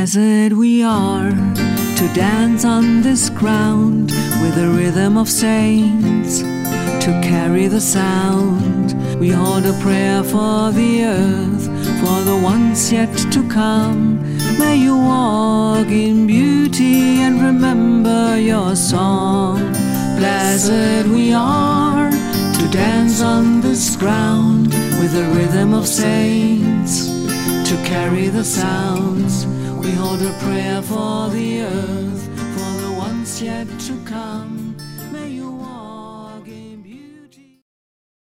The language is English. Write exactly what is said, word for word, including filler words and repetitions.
Blessed we are to dance on this ground with the rhythm of saints, to carry the sound. We hold a prayer for the earth, for the ones yet to come. May you walk in beauty and remember your song. Blessed we are to dance on this ground with the rhythm of saints, to carry the sounds. We hold a prayer for the earth, for the ones yet to come.